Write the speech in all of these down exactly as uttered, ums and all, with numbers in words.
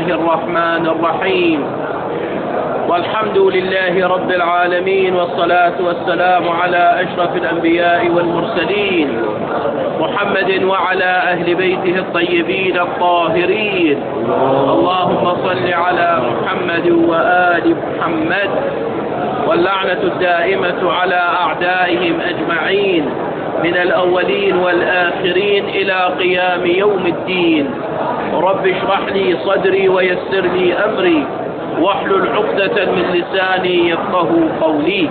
الله الرحمن الرحيم. والحمد لله رب العالمين، والصلاة والسلام على أشرف الأنبياء والمرسلين محمد وعلى أهل بيته الطيبين الطاهرين. اللهم صل على محمد وآل محمد، واللعنة الدائمة على أعدائهم أجمعين من الأولين والآخرين إلى قيام يوم الدين. رب اشرح لي صدري ويسر لي أمري واحلل عقدة من لساني يفقه قولي.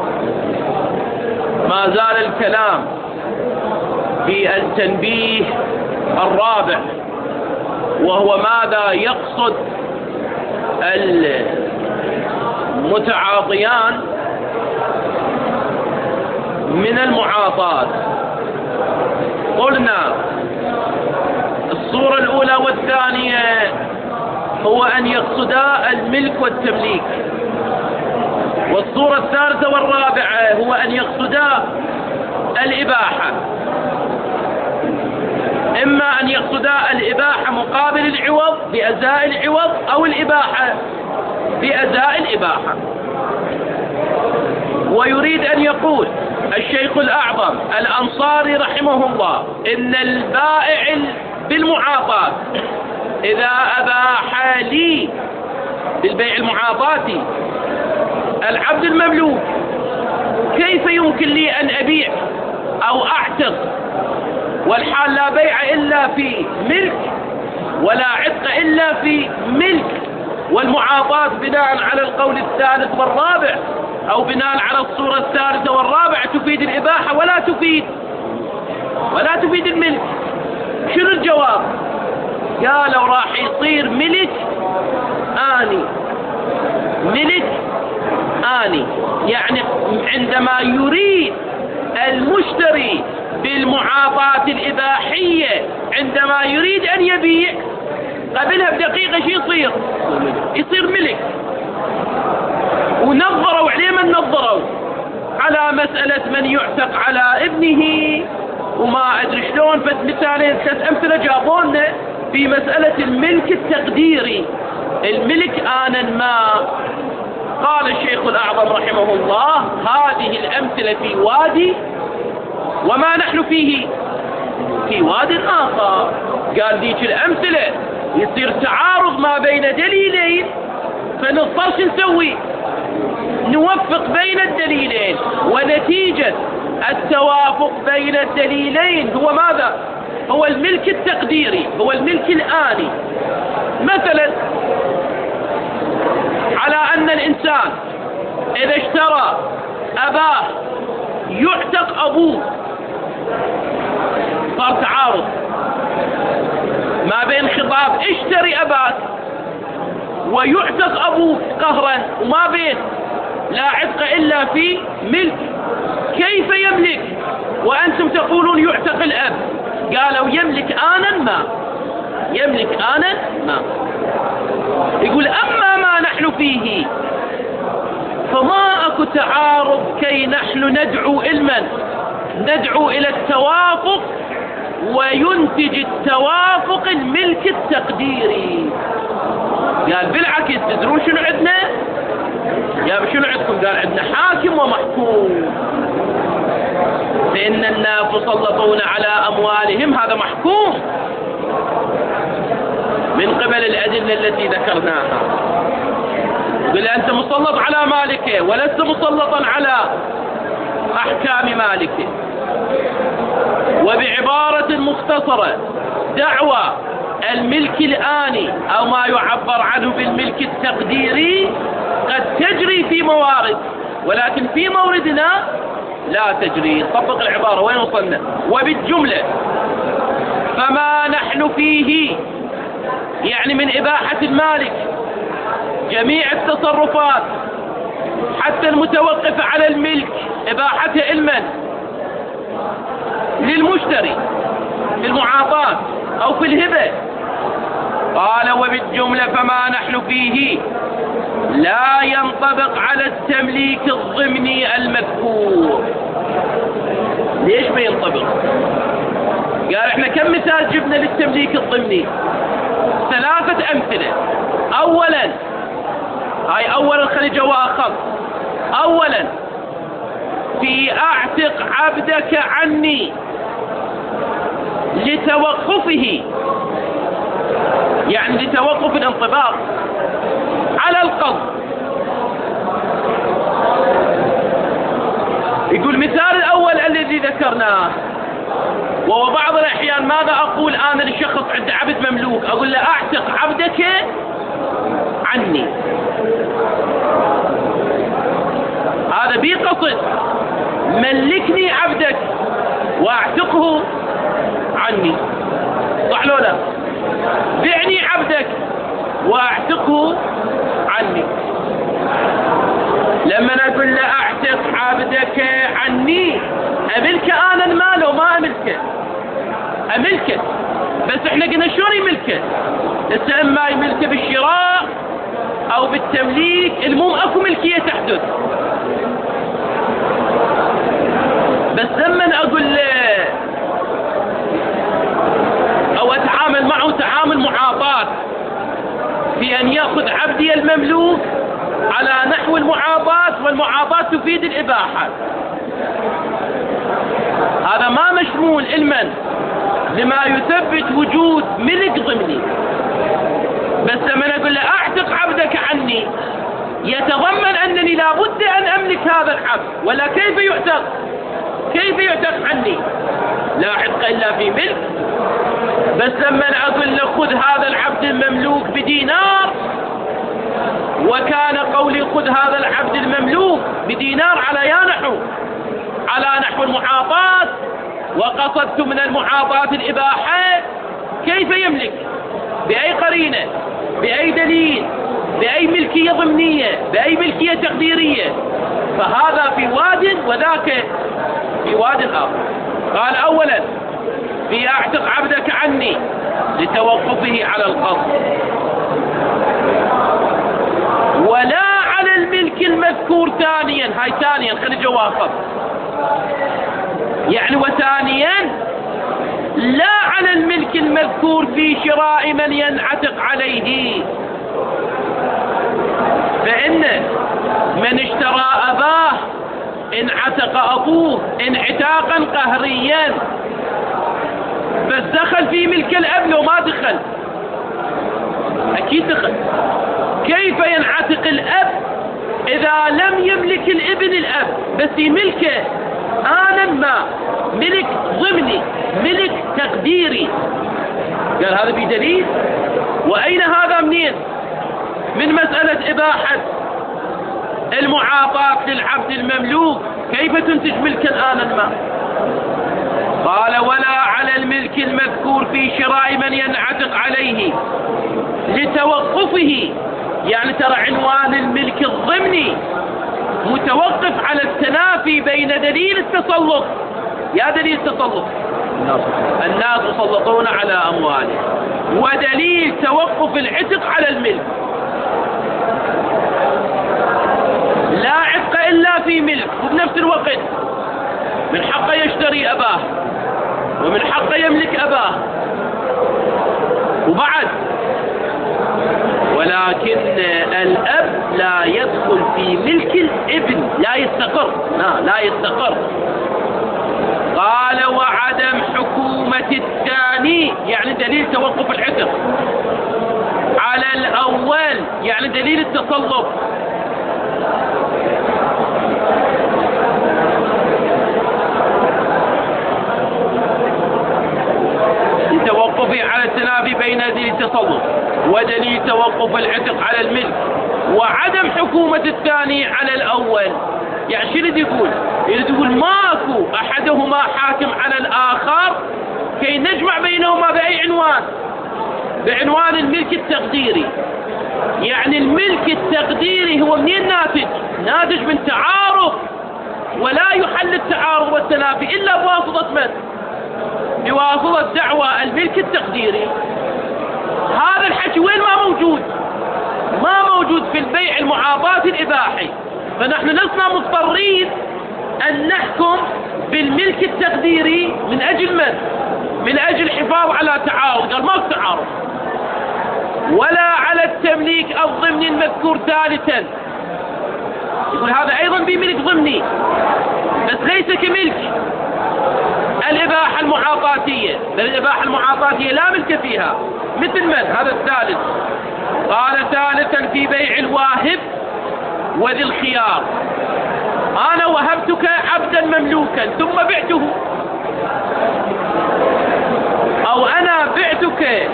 ما زال الكلام في التنبيه الرابع، وهو ماذا يقصد المتعاطيان من المعاطاة. قلنا الصورة الأولى والثانية هو أن يقصدا الملك والتمليك، والصورة الثالثة والرابعة هو أن يقصدا الإباحة. إما أن يقصدا الإباحة مقابل العوض بأزاء العوض، أو الإباحة بأزاء الإباحة. ويريد أن يقول الشيخ الأعظم الأنصاري رحمه الله إن البائع بالمعاطاة إذا أباح لي بالبيع المعاطاتي العبد المملوك، كيف يمكن لي أن أبيع أو أعتق والحال لا بيع إلا في ملك ولا عتق إلا في ملك؟ والمعاطاة بناء على القول الثالث والرابع أو بناء على الصورة الثالثة والرابعة تفيد الإباحة ولا تفيد ولا تفيد الملك. شنو الجواب؟ قالوا راح يصير ملك آني. ملك آني يعني عندما يريد المشتري بالمعاطاة الإباحية، عندما يريد أن يبيع قبلها بدقيقة شو يصير؟ يصير ملك. ونظروا عليه من نظروا على مسألة من يعتق على ابنه وما أدري شلون، فمثالين ثلاث أمثلة جابوا لنا في مسألة الملك التقديري، الملك آنا ما. قال الشيخ الأعظم رحمه الله هذه الأمثلة في وادي وما نحن فيه في واد آخر. قال ذيك الأمثلة يصير تعارض ما بين دليلين، فنضطر شو نسوي؟ نوفق بين الدليلين، ونتيجة التوافق بين الدليلين هو ماذا؟ هو الملك التقديري، هو الملك الآني. مثلا على أن الإنسان إذا اشترى أباه يعتق أبوه، صار تعارض ما بين خطاب اشتري أباك ويعتق أبوك قهرا، وما بين لا عتق إلا في ملك. كيف يملك وأنتم تقولون يعتق الأب؟ قالوا يملك آنا ما، يملك آنا ما. يقول أما ما نحن فيه فما أكو تعارض كي نحن ندعو إلمن ندعو إلى التوافق، وينتج التوافق الملك التقديري. قال بالعكس، تدرون شنو عندنا؟ يا شنو عندكم؟ قال عندنا حاكم ومحكوم، فإن الناس مسلطون على أموالهم، هذا محكوم من قبل الأدلة التي ذكرناها. يقول أنت مسلط على مالك ولست مسلطا على أحكام مالك. وبعبارة مختصرة دعوى الملك الآني أو ما يعبر عنه بالملك التقديري قد تجري في موارد، ولكن في موردنا لا تجري. طبق العبارة وين وصلنا؟ وبالجملة فما نحن فيه يعني من إباحة المالك جميع التصرفات حتى المتوقفة على الملك إباحتها المن للمشتري في المعاطاة أو في الهبة. قال وبالجملة فما نحن فيه لا ينطبق على التمليك الضمني المذكور. ليش ما ينطبق؟ قال احنا كم مثال جبنا للتمليك الضمني؟ ثلاثة أمثلة. أولا، هاي أولا خلي جواخر. أولا، في أعتق عبدك عني لتوقفه، يعني لتوقف الانطباق على القصد. يقول مثال الأول الذي ذكرناه، وهو بعض الأحيان ماذا أقول أنا لشخص عند عبد مملوك؟ أقول له أعتق عبدك عني. هذا بي قصد، ملكني عبدك وأعتقه عني، صح لو لا؟ بعني عبدك وأعتقه عني. لما أقول له أعتق عبدك عني، أملك أنا المال وما أملكه؟ أملكه، بس احنا قلنا شلون يملكه؟ لسه إما يملكه بالشراء أو بالتمليك، المهم أكو ملكية تحدث. بس لما أقول له أو أتعامل معه تعامل معاطاة في أن يأخذ عبدي المملوك على نحو المعاطاة، والمعاطاة تفيد الإباحة، هذا ما مشمول علما لما يثبت وجود ملك ضمني. بس لما أقول له أعتق عبدك عني، يتضمن أنني لابد أن أملك هذا العبد، ولا كيف يعتق؟ كيف يعتق عني؟ لا عتق إلا في ملك. بس لما أقول له خذ هذا العبد المملوك بدينار، وكان قولي خذ هذا العبد المملوك بدينار على يا نحو على نحو المعاطاة، وقصدت من المعاطاة الإباحة، كيف يملك؟ بأي قرينة؟ بأي دليل؟ بأي ملكية ضمنية؟ بأي ملكية تقديرية؟ فهذا في واد وذاك في واد آخر. قال أولا في أعتق عبدك عني لتوقفه على القصد، ولا على الملك المذكور. ثانيا، هاي ثانيا خلي جواب، يعني وثانيا لا على الملك المذكور في شراء من ينعتق عليه، فإن من اشترى أباه انعتق أبوه انعتاقا قهريا، بس دخل في ملك الأب لو ما دخل؟ أكيد دخل. كيف ينعتق الأب إذا لم يملك الابن الأب، بس يملكه آنا ما، ملك ضمني، ملك تقديري؟ قال هذا بدليل. وأين هذا منين؟ من مسألة إباحة المعاطاة للعبد المملوك، كيف تنتج ملكا آنا ما؟ قال ولا على الملك المذكور في شراء من ينعتق عليه لتوقفه، يعني ترى عنوان الملك الضمني متوقف على التنافي بين دليل التسلط، يا دليل التسلط الناس يسلطون على أموالهم، ودليل توقف العتق على الملك. لا عتق إلا في ملك، وبنفس الوقت من حقه يشتري أباه، ومن حقه يملك أباه، وبعد ولكن الأب لا يدخل في ملك الابن، لا يستقر، لا, لا يستقر. قال وعدم حكومة الثاني، يعني دليل توقف العتق على الأول، يعني دليل التسلط. توقفه على التنافي بين دليل التسلط ودليل توقف العتق على الملك، وعدم حكومة الثاني على الأول. يعني شو يريد يقول؟ يريد يقول ماكو أحدهما حاكم على الآخر كي نجمع بينهما بأي عنوان؟ بعنوان الملك التقديري. يعني الملك التقديري هو منين ناتج؟ ناتج من تعارض، ولا يحل التعارض والتنافي إلا بواسطة من؟ بواسطة دعوى الملك التقديري. هذا الحكي وين ما موجود؟ ما موجود في البيع المعاطاة الإباحي. فنحن لسنا مضطرين أن نحكم بالملك التقديري من أجل من؟ من أجل الحفاظ على تعارض. قال ماكو تعارض، ولا على التمليك الضمني المذكور ثالثا. يقول هذا أيضا بملك ضمني بس ليس كملك الإباحة المعاطاتية، بل الإباحة المعاطاتية لا ملك فيها. مثل من؟ هذا الثالث. قال ثالثا في بيع الواهب وذي الخيار. أنا وهبتك عبدا مملوكا ثم بعته، أو أنا بعتك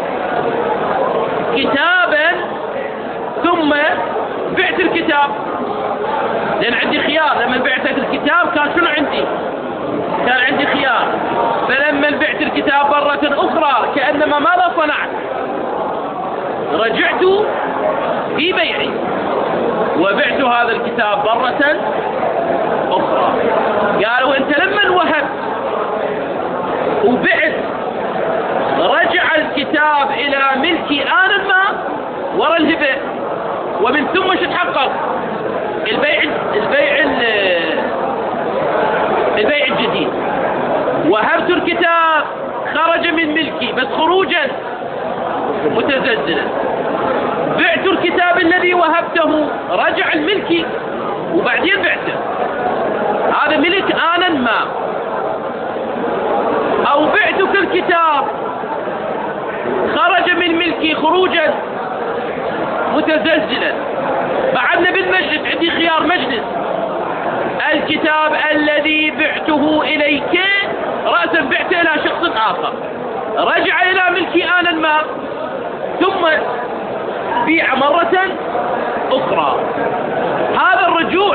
كتابا ثم بعت الكتاب، لأن عندي خيار. لما بعتك الكتاب كان شنو عندي؟ كان عندي خيار. فلما بعت الكتاب مرة أخرى كأنما ماذا صنعت؟ رجعت في بيعي وبعت هذا الكتاب مرة أخرى. قالوا أنت لما وهبت وبعت رجع الكتاب إلى ملكي آنا ما وراء الهبة، ومن ثم شو تحقق؟ البيع البيع البيع الجديد. وهبت الكتاب خرج من ملكي بس خروجا متزلزلا. بعت الكتاب الذي وهبته رجع الملكي وبعدين بعته، هذا ملك آنا ما. أو بعتك الكتاب خرج من ملكي خروجا متزلزلا. بعدنا بالمجلس، عندي خيار مجلس. الكتاب الذي بعته إليك رأسا بعته إلى شخص آخر، رجع إلى ملكي آنا ما ثم بيع مرة أخرى. هذا الرجوع،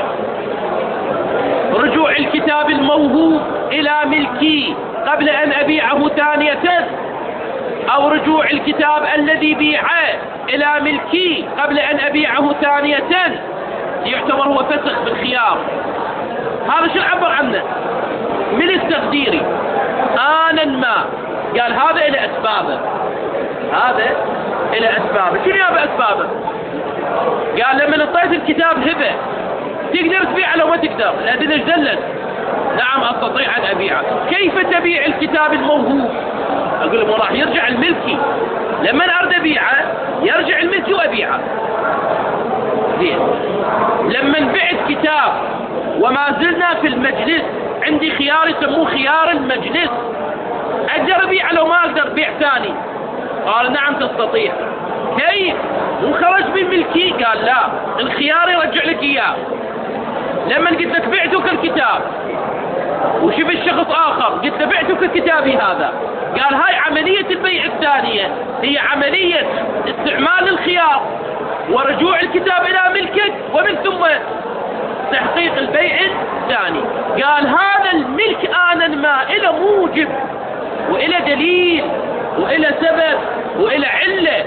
رجوع الكتاب الموهوب إلى ملكي قبل أن أبيعه ثانية، أو رجوع الكتاب الذي بيعه إلى ملكي قبل أن أبيعه ثانية، يعتبر هو فسخ بالخيار. هذا شو عبر عنه؟ ملك تقديري آنا ما. قال هذا إلى أسبابه، هذا إلى أسبابه. شنو يابا أسبابه؟ قال لما نطيت الكتاب هبة تقدر تبيعه لو ما تقدر، الأدلة دلت نعم أستطيع أن أبيعه. كيف تبيع الكتاب الموهوب؟ أقول له راح يرجع الملكي، لما أرد أبيعه يرجع الملكي وأبيعه. زين، لما بعت كتاب وما زلنا في المجلس عندي خيار يسموه خيار المجلس، أقدر أبيعه لو ما أقدر بيع ثاني؟ قال نعم تستطيع. كيف؟ وخرج من ملكي؟ قال لا، الخيار يرجع لك إياه. لما قلت لك بعتك الكتاب وشوف الشخص آخر قلت له بعتك كتابي هذا، قال هاي عملية البيع الثانية هي عملية استعمال الخيار ورجوع الكتاب إلى ملكك ومن ثم تحقيق البيع الثاني. قال هذا الملك آنا ما إلى موجب وإلى دليل وإلى سبب وإلى علة.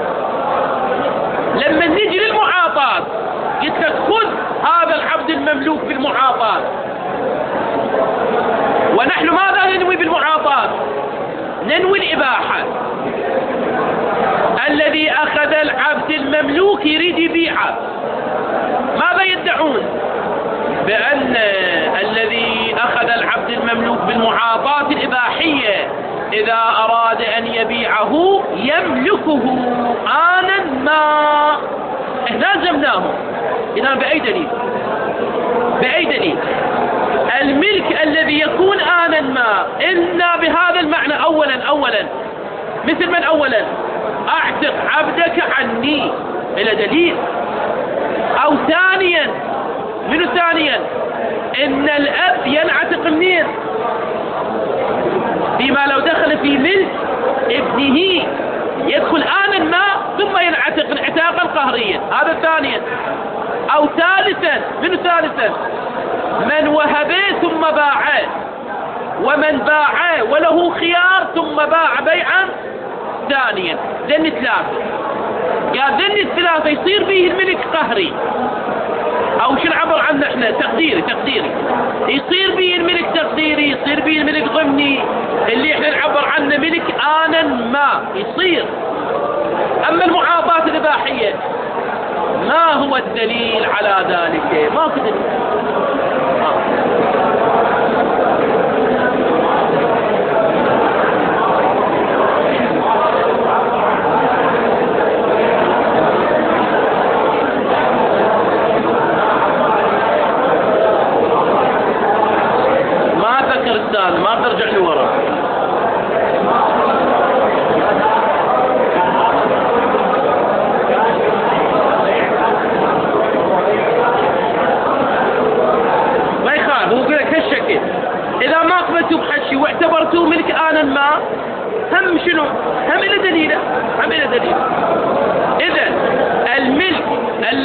لما نجي للمعاطاة قلت لك خذ هذا العبد المملوك بالمعاطاة، ونحن ماذا ننوي بالمعاطاة؟ ننوي الإباحة. الذي أخذ العبد المملوك يريد يبيعه، ماذا يدعون؟ بأن الذي أخذ العبد المملوك بالمعاطاة الإباحية إذا أراد أن يبيعه يملكه آنا ما. إحنا لزمناه. إذا بأي دليل؟ بأي دليل؟ الملك الذي يكون آنا ما إلا بهذا المعنى. أولا أولا مثل من؟ أولا أعتق عبدك عني، إلى دليل. أو ثانيا، منو ثانيا؟ إن الأب ينعتق منين؟ فيما لو دخل في ملك ابنه يدخل آنا ما ثم ينعتق انعتاقا قهريا، هذا ثانيا. أو ثالثا، منو ثالثا؟ من وهبه ثم باعه، ومن باعه وله خيار ثم باع بيعا ثانيا. ذن ثلاثة. قال ذن الثلاثة يصير به الملك قهري، أو شو نعبر عنه احنا؟ تقديري. تقديري يصير به الملك تقديري، يصير به الملك ضمني، اللي احنا نعبر عنه ملك آنا ما يصير. أما المعاطاة الإباحية ما هو الدليل على ذلك؟ ما في دليل.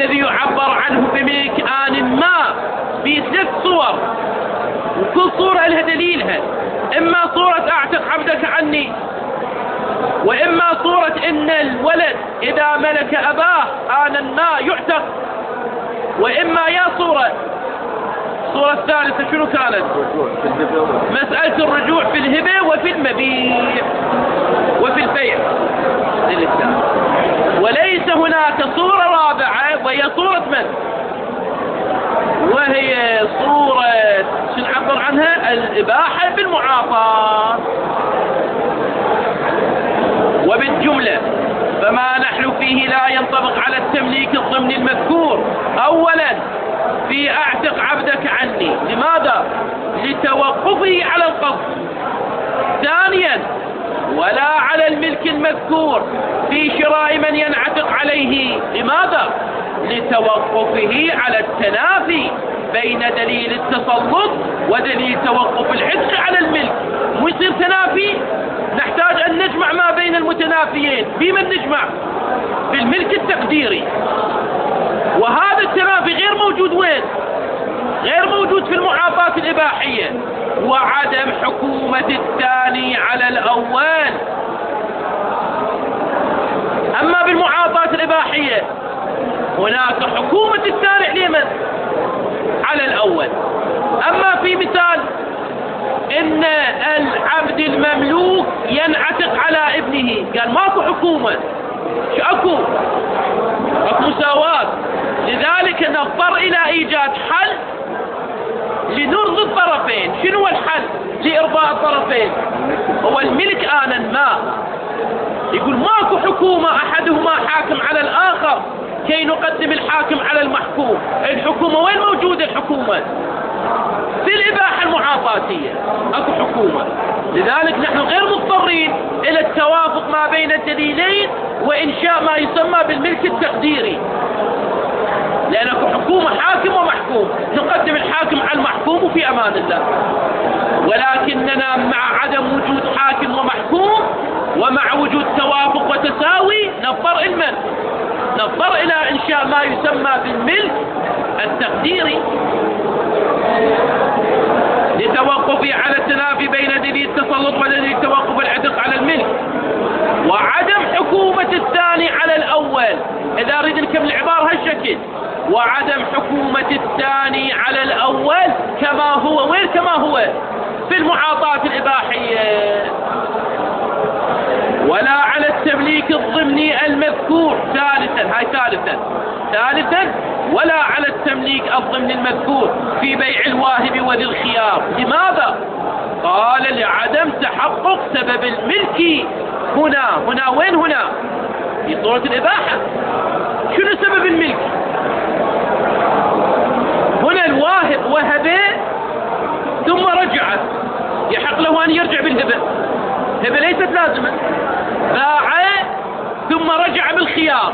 الذي يعبر عنه بملك آن ما في ثلاث صور، وكل صورة لها دليلها. إما صورة أعتق عبدك عني، وإما صورة إن الولد إذا ملك أباه آنا ما يعتق، وإما يا صورة الصورة الثالثة شنو كانت؟ مسألة الرجوع في الهبة وفي المبيع وفي البيع للإسلام. وليس هناك صورة رابعة وهي صورة من؟ وهي صورة شو نعبر عنها؟ الإباحة بالمعاطاة. وبالجملة فما نحن فيه لا ينطبق على التمليك الضمني المذكور. أولا في أعتق عبدك عني، لماذا؟ لتوقفه على القصد. ثانيا ولا على الملك المذكور في شراء من ينعتق عليه، لماذا؟ لتوقفه على التنافي بين دليل التسلط ودليل توقف العتق على الملك. مو يصير تنافي، نحتاج أن نجمع ما بين المتنافيين. بمن نجمع؟ بالملك التقديري. وهذا التنافي غير موجود وين؟ غير موجود في المعاطاة الإباحية. وعدم حكومة الثاني على الأول. أما بالمعاطاة الإباحية هناك حكومة الثاني لمن؟ على الأول. أما في مثال إن العبد المملوك ينعتق على ابنه، قال ماكو حكومة، شو أكو؟ أكو مساواة. لذلك نضطر إلى إيجاد حل لنرضي الطرفين. شنو الحل لإرضاء الطرفين؟ هو الملك آنا ما. يقول ماكو حكومة أحدهما حاكم على الآخر كي نقدم الحاكم على المحكوم. الحكومة وين موجودة؟ الحكومة في الإباحة المعاطاتية أكو حكومة. لذلك نحن غير مضطرين إلى التوافق ما بين الدليلين وإنشاء ما يسمى بالملك التقديري، لأن أكو حكومة حاكم ومحكوم، نقدم الحاكم على المحكوم وفي أمان الله. ولكننا مع عدم وجود حاكم ومحكوم ومع وجود توافق وتساوي نضطر إلى من؟ نضطر إلى إنشاء ما يسمى بالملك التقديري لتوقف على التنافي بين دليل التسلط ودليل توقف العتق على الملك، وعدم حكومة الثاني على الأول. إذا أريد نكمل العبارة هالشكل: وعدم حكومة الثاني على الأول كما هو. وين كما هو؟ في المعاطاة الإباحية. ولا على التمليك الضمني المذكور. ثالثا هاي ثالثا ثالثا ولا على التمليك الضمني المذكور في بيع الواهب وذي الخيار. لماذا؟ قال لعدم تحقق سبب الملك هنا. هنا وين هنا؟ في صورة الإباحة. شنو سبب الملك؟ هنا الواهب وهبه ثم رجع، يحق له أن يرجع بالهبة. هبة ليست لازمة. باع ثم رجع بالخيار.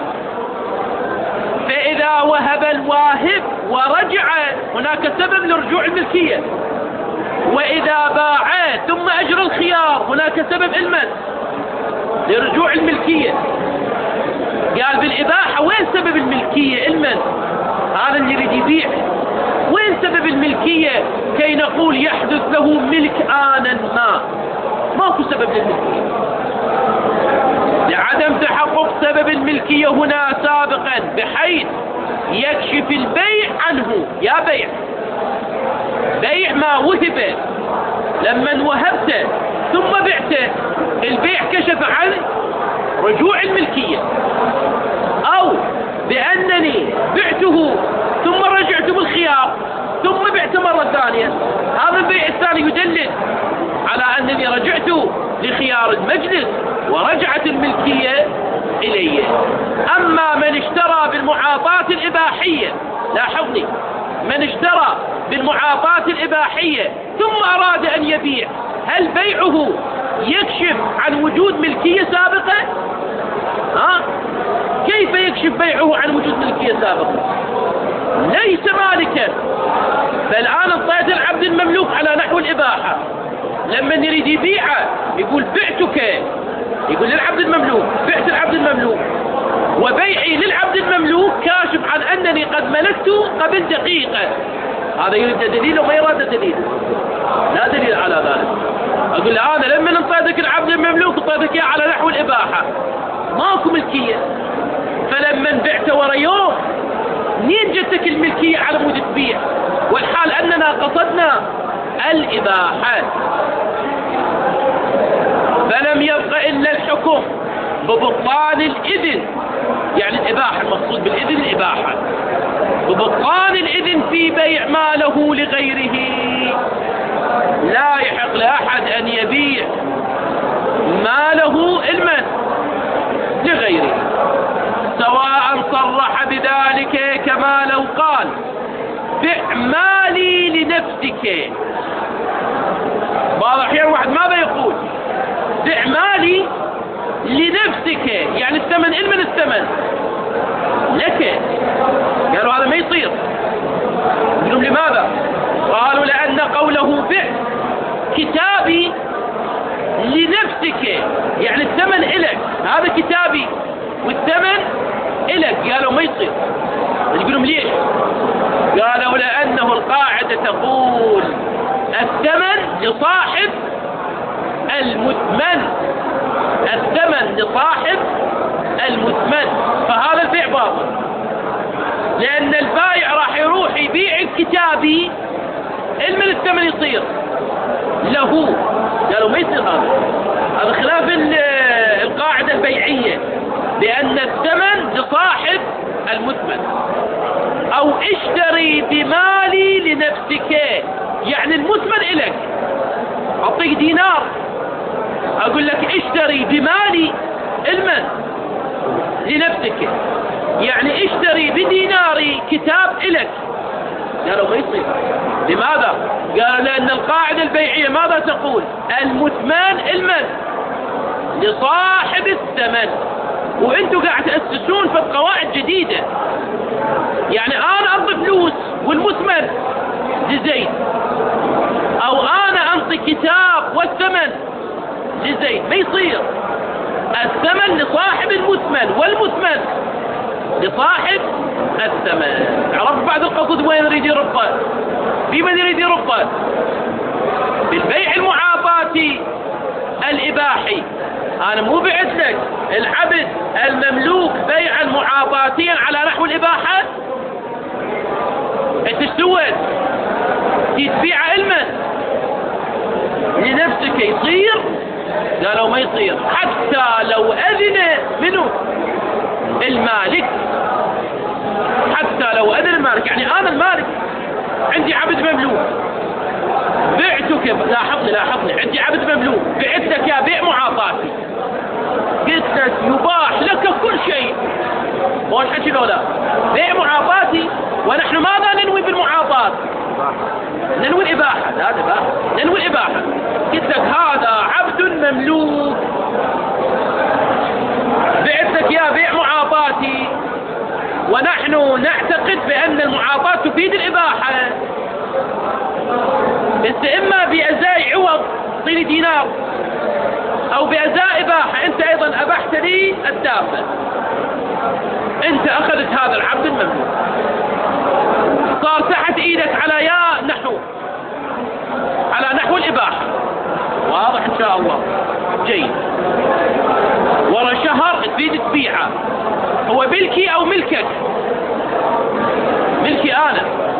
فإذا وهب الواهب ورجع هناك سبب لرجوع الملكية. وإذا باع ثم أجرى الخيار هناك سبب المن لرجوع الملكية. قال بالإباحة وين سبب الملكية؟ المن هذا اللي يريد يبيع. وين سبب الملكية كي نقول يحدث له ملك آنا ما؟ ماكو سبب للملكية. لعدم تحقق سبب الملكية هنا سابقا بحيث يكشف البيع عنه. يا بيع بيع ما وهب، لما وهبته ثم بعته البيع كشف عن رجوع الملكية. أو بأنني بعته ثم رجعت بالخيار ثم بعته مرة ثانية، هذا البيع الثاني يدلل على أنني رجعت لخيار المجلس ورجعت الملكية إلي. أما من اشترى بالمعاطاة الإباحية، لاحظني، من اشترى بالمعاطاة الإباحية ثم أراد أن يبيع، هل بيعه يكشف عن وجود ملكية سابقة؟ ها؟ كيف يكشف بيعه عن وجود ملكية سابقة؟ ليس مالكا. فالآن انطيت العبد المملوك على نحو الإباحة، لما يريد يبيعه يقول بعتك، يقول للعبد المملوك بعت العبد المملوك، وبيعي للعبد المملوك مملوك كاشف عن أنني قد ملكته قبل دقيقة. هذا يريد دليل وما يراد دليل، لا دليل على ذلك. أقول له أنا لما انطيتك العبد المملوك انطيتك إياه على نحو الإباحة، ماكو ملكية. فلما بعته ورا يوم منين جتك الملكية على مود تبيع، والحال أننا قصدنا الإباحة. فلم يبق إلا الحكم ببطلان الإذن، يعني الإباحة، المقصود بالإذن الإباحة، ببطلان الإذن في بيع ما له لغيره. لا يحق لأحد أن يبيع ما له المن لغيره، سواء صرح بذلك كما لو قال بع مالي لنفسك. بعض الأحيان واحد ماذا يقول؟ بع مالي لنفسك، يعني الثمن المن الثمن لك. قالوا هذا ما يصير. قالوا لماذا؟ قالوا لأن قوله بع كتابي لنفسك، يعني الثمن إلك، هذا كتابي والثمن إلك. قالوا ما يصير. يقولون ليش؟ قالوا لأنه القاعدة تقول الثمن لصاحب المثمن، الثمن لصاحب المثمن، فهذا البيع باطل. لأن البائع راح يروح يبيع الكتابي، المن الثمن يصير له. قالوا ما يصير هذا، هذا خلاف القاعدة البيعية، لأن الثمن لصاحب المثمن. أو اشتري بمالي لنفسك، يعني المثمن إلك. أعطيك دينار أقول لك اشتري بمالي المن لنفسك، يعني اشتري بديناري كتاب إلك. قالوا ما يصير. لماذا؟ قالوا لأن القاعدة البيعية ماذا تقول؟ المثمن المن لصاحب الثمن. وانتوا قاعد تأسسون في قواعد جديدة، يعني أنا أنطي فلوس والمثمن لزيد، أو أنا أنطي كتاب والثمن لزيد. ما يصير. الثمن لصاحب المثمن والمثمن لصاحب الثمن. عرفت بعد القصد وين يريد يربط؟ في من يريد يربط؟ بالبيع المعاطاتي الإباحي. أنا مو بعت لك العبد المملوك بيعا معاطاتيا على نحو الإباحة، انت ايش سويت؟ تبيع علما لنفسك يصير؟ قالوا ما يصير، حتى لو أذن منه المالك، حتى لو أذن المالك. يعني أنا المالك عندي عبد مملوك بعتك، لاحظني لاحظني عندي عبد مملوك بعت لك يا بيع معاطاتي، قلت لك يباح لك كل شيء، هو الحكي لو لا بيع معاطاتي، ونحن ماذا ننوي بالمعاطات؟ ننوي الإباحة. لا الإباحة، ننوي الإباحة. قلت لك هذا عبد مملوك بعت لك يا بيع معاطاتي، ونحن نعتقد بأن المعاطات تفيد الإباحة. انت اما بأزاي عوض اعطيني دينار، او بأزاء إباحة، انت ايضا ابحت لي الدابة، انت اخذت هذا العبد المملوك صار تحت ايدك على يا نحو على نحو الإباحة. واضح ان شاء الله؟ جيد. ورا شهر تريد تبيعه، هو ملكي او ملكك؟ ملكي انا،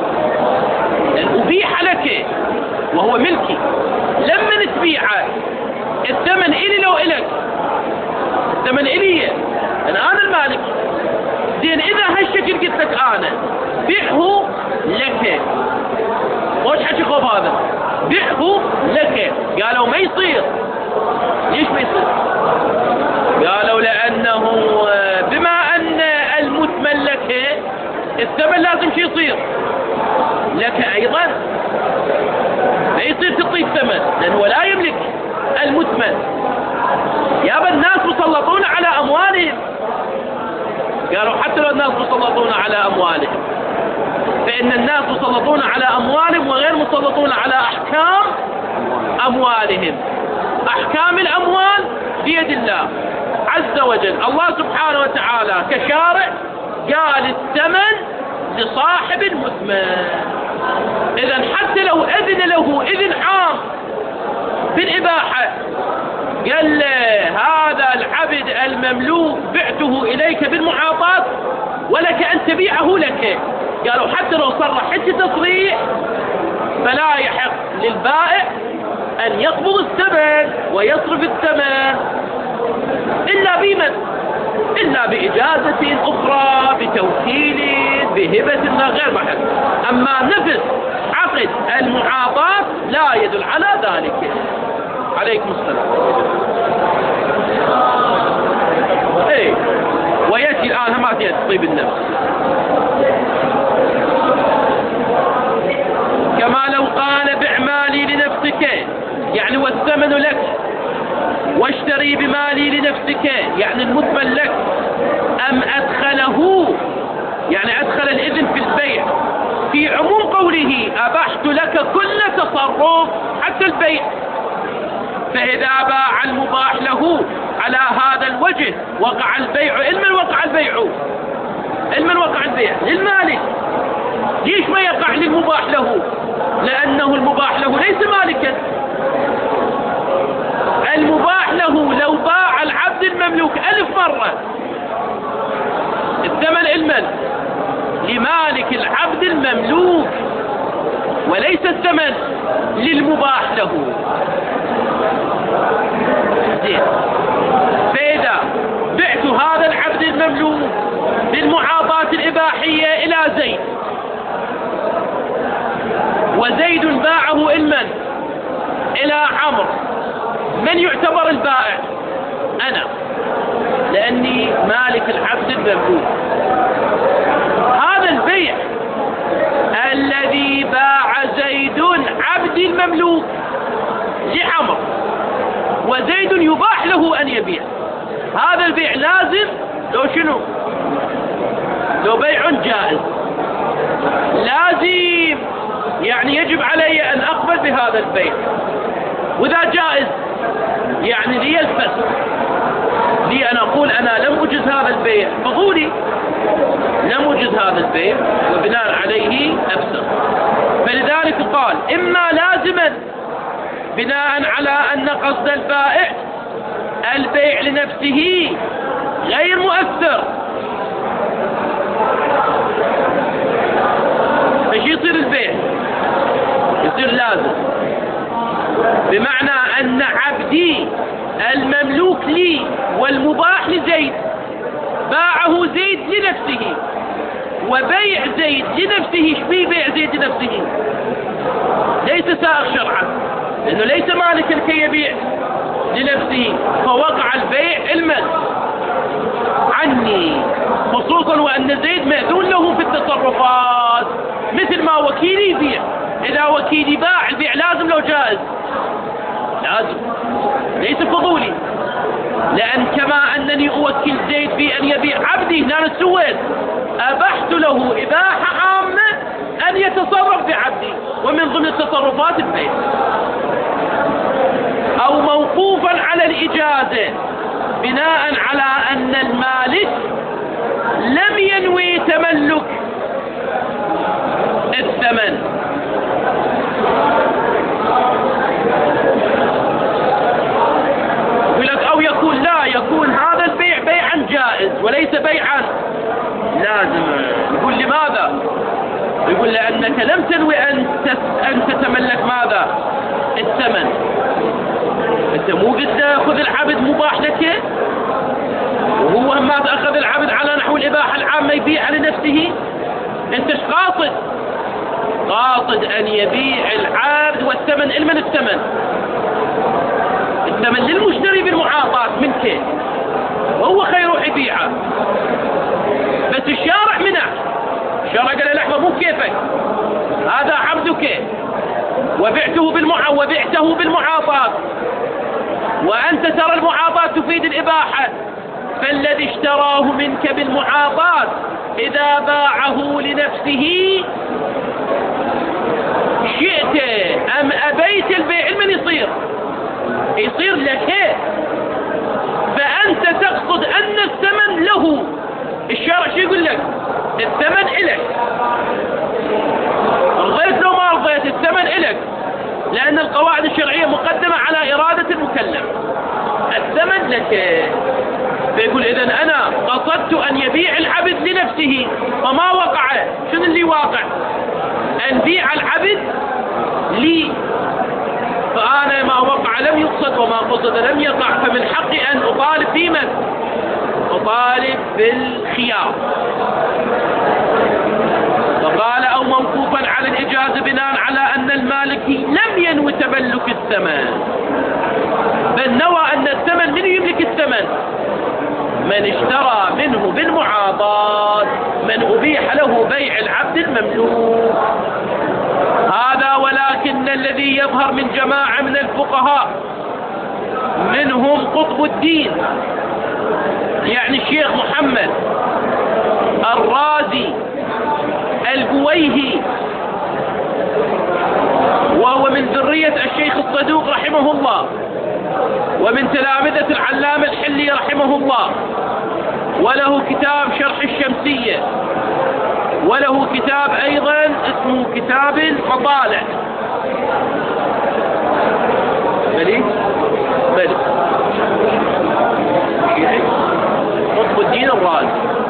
أبيح لك وهو ملكي. لما تبيعه الثمن إلي لو إلك؟ الثمن إلي، أنا أنا المالك. زين إذا هالشكل قلت لك أنا بيعه لك، وش حكي خوف هذا؟ بيعه لك. قالوا ما يصير. ليش ما يصير؟ قالوا لأنه بما أن المثمن لك الثمن لازم شي يصير لك أيضا، ما يصير تعطي الثمن لأنه لا يملك المثمن. يابا الناس مسلطون على أموالهم. قالوا حتى لو الناس مسلطون على أموالهم، فإن الناس مسلطون على أموالهم وغير مسلطون على أحكام أموالهم. أحكام الأموال بيد الله عز وجل. الله سبحانه وتعالى كشارع قال لصاحب المثمن. إذا حتى لو أذن له إذن عام بالإباحة، قال له هذا العبد المملوك بعته إليك بالمعاطاة ولك أن تبيعه لك، قالوا حتى لو صرح حتى تصريح فلا يحق للبائع أن يقبض الثمن ويصرف الثمن إلا بمن؟ إلا بإجازة أخرى، بتوكيل، بهبة، غير محل. أما نفس عقد المعاطاة لا يدل على ذلك. عليكم السلام. ايه ويأتي الآن ما تأتي طيب النفس، كما لو قال بع مالي لنفسك يعني والثمن لك، واشتري بمالي لنفسك يعني المثمن لك، أم أدخله يعني أدخل الإذن في البيع في عموم قوله أبحت لك كل تصرف حتى البيع، فإذا باع المباح له على هذا الوجه وقع البيع. لمن وقع البيع؟ لمن وقع البيع؟ للمالك. ليش ما يقع للمباح له؟ لأنه المباح له ليس مالكا. المباح له لو باع العبد المملوك ألف مرة الثمن المن لمالك العبد المملوك، وليس الثمن للمباح له. زين، فإذا بعت هذا العبد المملوك بالمعاطاة الإباحية إلى زيد، وزيد باعه المن إلى عمرو، من يعتبر البائع؟ أنا، لأني مالك العبد المملوك. هذا البيع الذي باع زيد عبد المملوك لعمرو وزيد يباح له أن يبيع، هذا البيع لازم لو شنو؟ لو بيع جائز لازم، يعني يجب علي أن أقبل بهذا البيع. وإذا جائز يعني لي الفسق، لي أن أقول أنا لم أجز هذا البيع، فضولي لم أجز هذا البيع وبناء عليه أفسق. فلذلك قال إما لازما بناء على أن قصد البائع البيع لنفسه غير مؤثر، فش يصير البيع؟ يصير لازم، بمعنى أن عبدي المملوك لي والمباح لزيد باعه زيد لنفسه، وبيع زيد لنفسه شبيه بيع زيد لنفسه ليس سائغ شرعا، لأنه ليس مالكا كي يبيع لنفسه، فوقع البيع المن عني، خصوصا وأن زيد مأذون له في التصرفات، مثل ما وكيلي يبيع. إذا وكيلي باع البيع لازم لو جائز، لازم ليس فضولي، لأن كما أنني أوكل زيد في أن يبيع عبدي، هنا سويت أبحت له إباحة عامة أن يتصرف بعبدي، ومن ضمن التصرفات البيع. أو موقوفا على الإجازة بناء على أن المالك لم ينوي تملك الثمن، يقول لك أو يكون لا يكون هذا البيع بيعا جائز وليس بيعا لازم. يقول لماذا؟ يقول لأنك لم تنوي أن أن تتملك ماذا؟ الثمن. أنت مو قد تأخذ العبد مباح لك، وهو ما أخذ العبد على نحو الإباحة العامة يبيع لنفسه. أنت ايش قاصد؟ قاصد أن يبيع العبد والثمن المن الثمن الثمن للمشتري بالمعاطاة منك، وهو خير يبيعه. بس الشارع منع، الشارع قال لحظة مو كيفك، هذا عبدك وبعته بالمع وبعته بالمعاطاة، وأنت ترى المعاطاة تفيد الإباحة، فالذي اشتراه منك بالمعاطاة إذا باعه لنفسه شئت أم أبيت البيع من يصير؟ يصير لك، فأنت تقصد أن الثمن له. الشرع شو يقول لك؟ الثمن إلك، لأن القواعد الشرعية مقدمة على إرادة المكلف. الثمن لك. فيقول إذن أنا قصدت أن يبيع العبد لنفسه فما وقع. شنو اللي واقع؟ أن بيع العبد لي، فأنا ما وقع لم يقصد وما قصد لم يقع، فمن حقي أن أطالب بمن؟ أطالب بالخيار. فقال أو موقوفا على الإجازة بناء على أن المالكي لم ينوي تملك الثمن، بل نوى أن الثمن من يملك الثمن؟ من اشترى منه بالمعاضات، من أبيح له بيع العبد المملوك. هذا ولكن الذي يظهر من جماعة من الفقهاء منهم قطب الدين يعني الشيخ محمد الرازي البويهي، وهو من ذرية الشيخ الصدوق رحمه الله، ومن تلامذة العلامة الحلي رحمه الله، وله كتاب شرح الشمسية، وله كتاب أيضا اسمه كتاب المطالع. بلي بلي قطب الدين الرازي.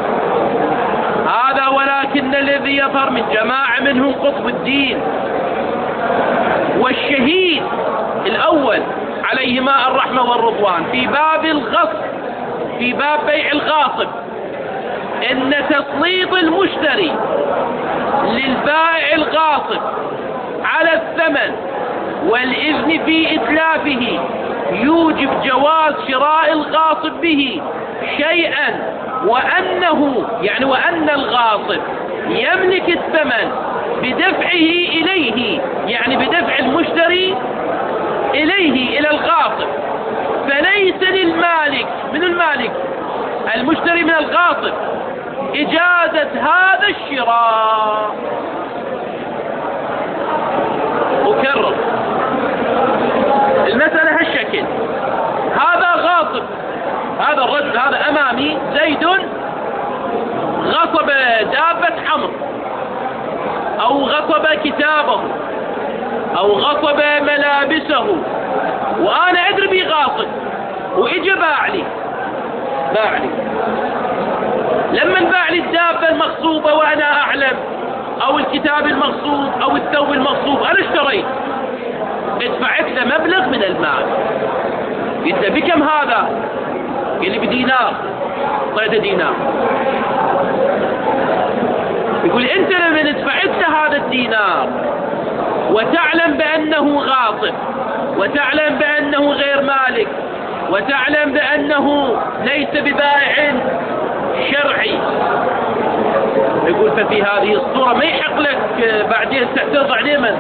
هذا ولكن الذي يظهر من جماعة منهم قطب الدين والشهيد الأول عليهما الرحمة والرضوان في باب الغصب، في باب بيع الغاصب، إن تسليط المشتري للبائع الغاصب على الثمن والإذن في إتلافه يوجب جواز شراء الغاصب به شيئا، وأنه يعني وأن الغاصب يملك الثمن بدفعه إليه، يعني بدفع المشتري إليه إلى الغاصب، فليس للمالك من المالك المشتري من الغاصب إجازة هذا الشراء. أكرر المسألة هالشكل، هذا غاصب، هذا الرجل هذا أمامي زيد غصب دابة حمر أو غصب كتابه أو غصب ملابسه، وأنا أدري بي غاصب، وإجا باع لي باع لي لما باع لي الدابة المغصوبة وأنا أعلم، أو الكتاب المغصوب أو الثوب المغصوب، أنا اشتريت ادفعت له مبلغ من المال. قلت بكم هذا؟ قال لي بدينار. طيب دينار. يقول أنت لما دفعت له هذا الدينار وتعلم بأنه غاصب، وتعلم بأنه غير مالك، وتعلم بأنه ليس ببائع شرعي، يقول ففي هذه الصورة ما يحق لك بعدين تعترض عليه، من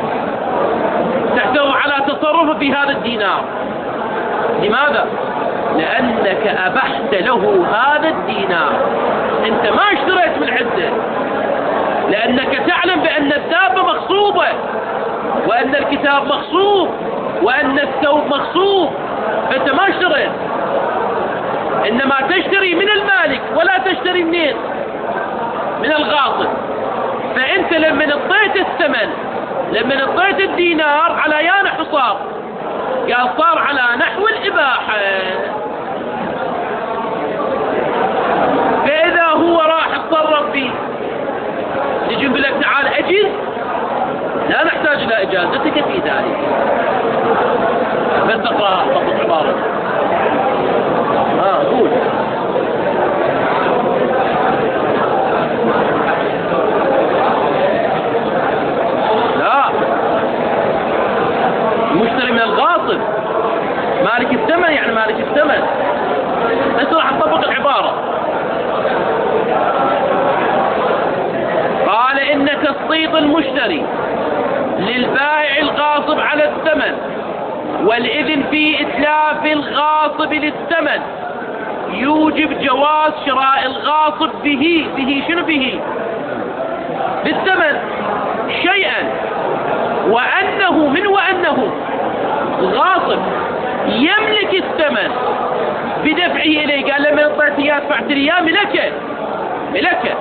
تعترض على تصرفه في هذا الدينار. لماذا؟ لأنك أبحت له هذا الدينار، أنت ما اشتريت من عنده، لأنك تعلم بأن الدابة مغصوبة، وأن الكتاب مغصوب، وأن الثوب مغصوب، فأنت ما اشتريت، إنما تشتري من المالك ولا تشتري منين؟ من الغاصب. فأنت لما اعطيت الثمن، لما اعطيت الدينار على يا نحو صار، قال صار على نحو الإباحة. فإذا هو راح يتصرف فيه يجي يقول لك تعال أجز، لا نحتاج إلى إجازتك في ذلك. بس تقرأ فقط عبارة. آه قول. لا، المشتري من الغاصب مالك الثمن، يعني مالك الثمن. بس راح نطبق العبارة. قال إن تسليط المشتري للبائع الغاصب على الثمن والإذن في إتلاف الغاصب للثمن يوجب جواز شراء الغاصب به به شنو به؟ بالثمن شيئا، وأنه من وأنه الغاصب يملك الثمن بدفعه إليه. قال لما انطيت إياه دفعت لي إياه ملكه ملكه،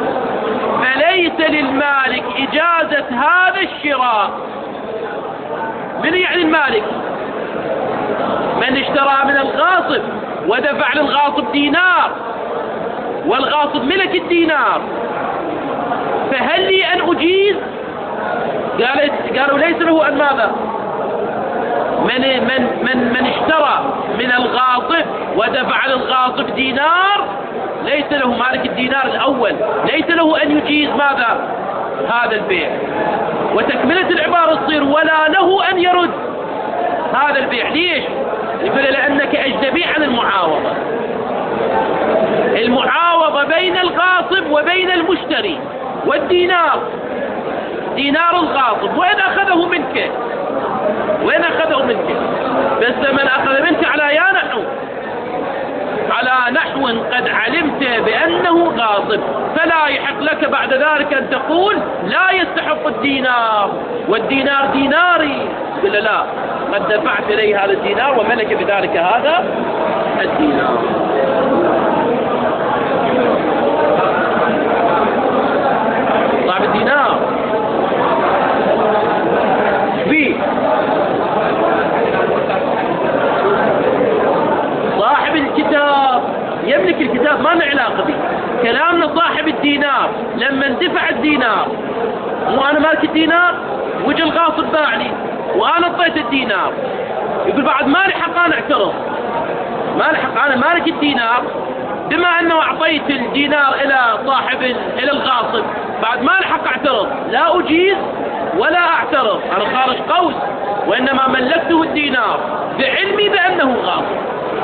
فليس للمالك إجازة هذا الشراء من يعني المالك؟ من اشترى من الغاصب ودفع للغاصب دينار والغاصب ملك الدينار، فهل لي أن أجيز؟ قالت قالوا ليس له أن ماذا؟ من من من من اشترى من الغاصب ودفع للغاصب دينار ليس له، مالك الدينار الأول ليس له أن يجيز ماذا؟ هذا البيع. وتكملة العبارة تصير ولا له أن يرد هذا البيع. ليش؟ يقول لأنك أجنبي عن المعاوضة. المعاوضة بين الغاصب وبين المشتري، والدينار دينار الغاصب وين أخذه منك؟ وين أخذه منك؟ بس من أخذ منك على يا نحو على نحو قد علمت بأنه غاصب، فلا يحق لك بعد ذلك أن تقول لا يستحق الدينار والدينار ديناري. قل لا، قد دفعت إليه هذا الدينار وملك بذلك هذا الدينار. صاحب الدينار في صاحب الكتاب يملك الكتاب، ما لنا علاقة به. كلامنا صاحب الدينار لما اندفع الدينار، مو أنا مالك الدينار وجه الغاصب باعني وأنا اعطيت الدينار، يقول بعد ما لي حق أنا اعترض، ما لي حق أنا مالك الدينار بما أنه أعطيت الدينار إلى صاحب إلى الغاصب، بعد ما لي حق اعترض، لا أجيز ولا أعترض، أنا خارج قوس، وإنما ملكته الدينار بعلمي بأنه غاصب.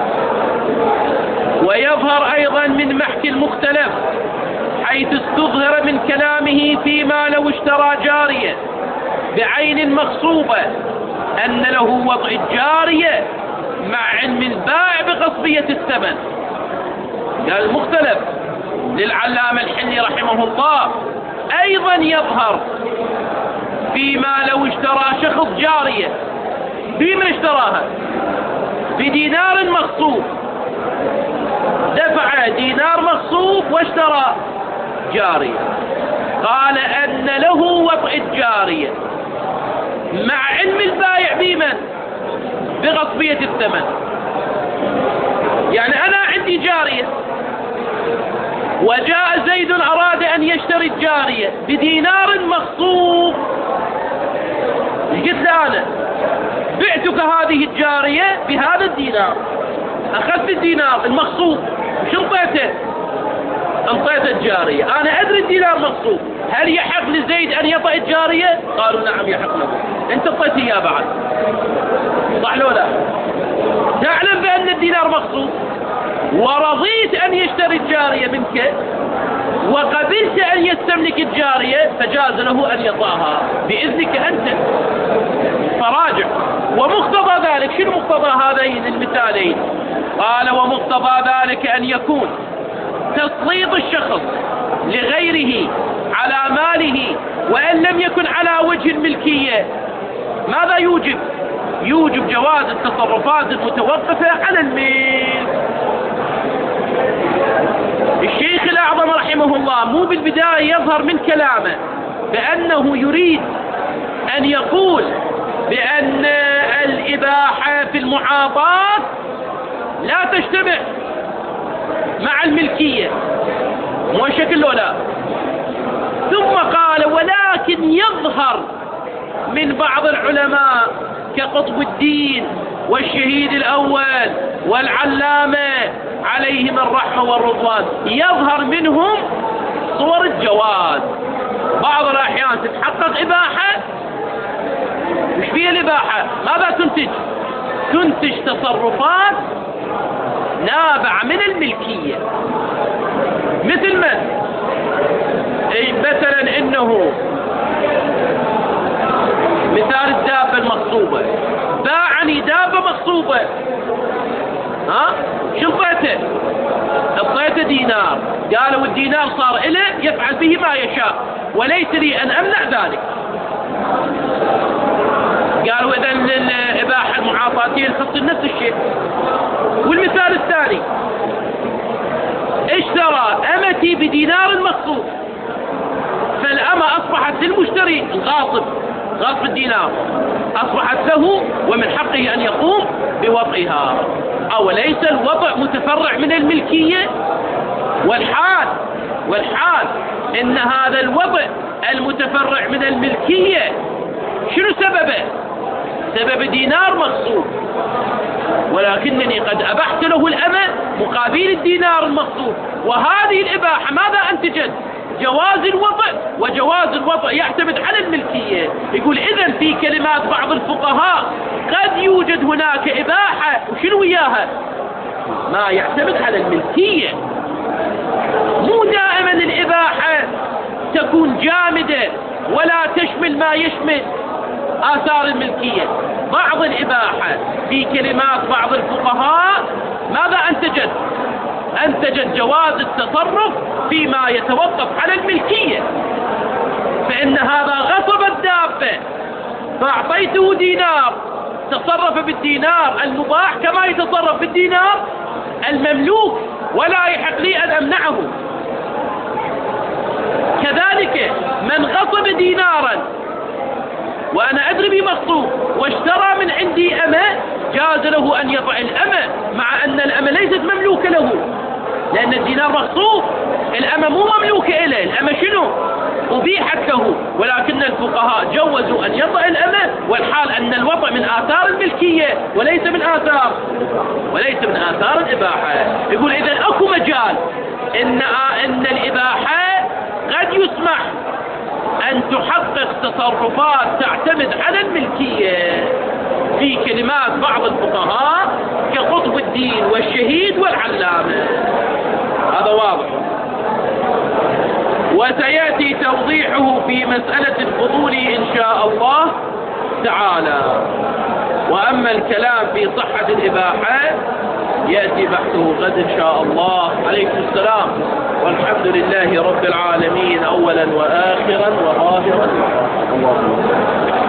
ويظهر أيضا من محكي المختلف حيث استظهر من كلامه فيما لو اشترى جارية بعين مغصوبة أن له وضع الجارية مع علم البائع بغصبية الثمن. قال المختلف للعلامة الحلي رحمه الله أيضا يظهر فيما لو اشترى شخص جارية، بمن اشتراها؟ بدينار مغصوب، دفع دينار مغصوب واشترى جارية، قال أن له وضع الجارية مع علم البائع بمن؟ بغصبية الثمن. يعني أنا عندي جارية وجاء زيد أراد أن يشتري الجارية بدينار مغصوب، قلت له أنا بعتك هذه الجارية بهذا الدينار، أخذت الدينار المغصوب وش انطيته؟ انطيت الجارية، أنا أدري الدينار مغصوب، هل يحق لزيد أن يطأ الجارية؟ قالوا نعم يحق له، أنت انطيت إياه بعد، صح لو لا؟ تعلم بأن الدينار مغصوب ورضيت أن يشتري الجارية منك وقبلت أن يستملك الجارية، فجاز له أن يطأها بإذنك أنت، فراجع. ومقتضى ذلك، شنو مقتضى هذين المثالين؟ قال ومقتضى ذلك أن يكون تسليط الشخص لغيره على ماله وأن لم يكن على وجه الملكية ماذا يوجب؟ يوجب جواز التصرفات المتوقفة على الملك. الشيخ الأعظم رحمه الله مو بالبداية يظهر من كلامه بأنه يريد أن يقول بأن الإباحة في المعاطاة لا تجتمع مع الملكية، مو شكل ولا. ثم قال ولكن يظهر من بعض العلماء كقطب الدين والشهيد الأول والعلامة عليهم الرحمة والرضوان، يظهر منهم صور الجواز. بعض الأحيان تتحقق إباحة، مش فيها الإباحة ماذا تنتج؟ تنتج تصرفات نابعة من الملكية، مثل من؟ أي مثلا إنه مثال الدابة المغصوبة، باعني دابة مغصوبة، ها شو انطيته؟ انطيته دينار، قالوا الدينار صار إله يفعل به ما يشاء وليس لي أن أمنع ذلك. قالوا إذا الإباحة المعاطاتية تخص نفس الشيء. والمثال الثاني اشترى أمتي بدينار مغصوب، فالأمة أصبحت للمشتري الغاصب غصب الدينار أصبحت له ومن حقه أن يقوم بوضعها. أوليس الوضع متفرع من الملكية؟ والحال والحال إن هذا الوضع المتفرع من الملكية شنو سببه؟ سبب دينار مغصوب، ولكنني قد أبحت له الأمة مقابل الدينار المغصوب. وهذه الإباحة ماذا أنتجت؟ جواز الوضع، وجواز الوضع يعتمد على الملكية. يقول إذن في كلمات بعض الفقهاء قد يوجد هناك إباحة وشنو وياها؟ ما يعتمد على الملكية. مو دائما الإباحة تكون جامدة ولا تشمل ما يشمل آثار الملكية. بعض الإباحة في كلمات بعض الفقهاء ماذا أنتجت؟ أنتجت جواز التصرف فيما يتوقف على الملكية. فإن هذا غصب الدابة فأعطيته دينار، تصرف بالدينار المباح كما يتصرف بالدينار المملوك، ولا يحق لي أن أمنعه. كذلك من غصب دينارا وأنا أدري بمغصوب واشترى من عندي أمة، جاز له أن يضع الأمة مع أن الأمة ليست مملوكة له، لأن الدينار مغصوب، الأمة مو مملوكة إليه، الأمة شنو؟ أبيحت له. ولكن الفقهاء جوزوا أن يضع الأمة، والحال أن الوضع من آثار الملكية وليس من آثار وليس من آثار الإباحة. يقول إذن أكو مجال إن إن الإباحة قد يسمح أن تحقق تصرفات تعتمد على الملكية في كلمات بعض الفقهاء كقطب الدين والشهيد والعلامة. هذا واضح، وسيأتي توضيحه في مسألة الفضول إن شاء الله تعالى. وأما الكلام في صحة الإباحة يأتي بحثه غد إن شاء الله. عليكم السلام، والحمد لله رب العالمين أولا وآخرا وظاهرا.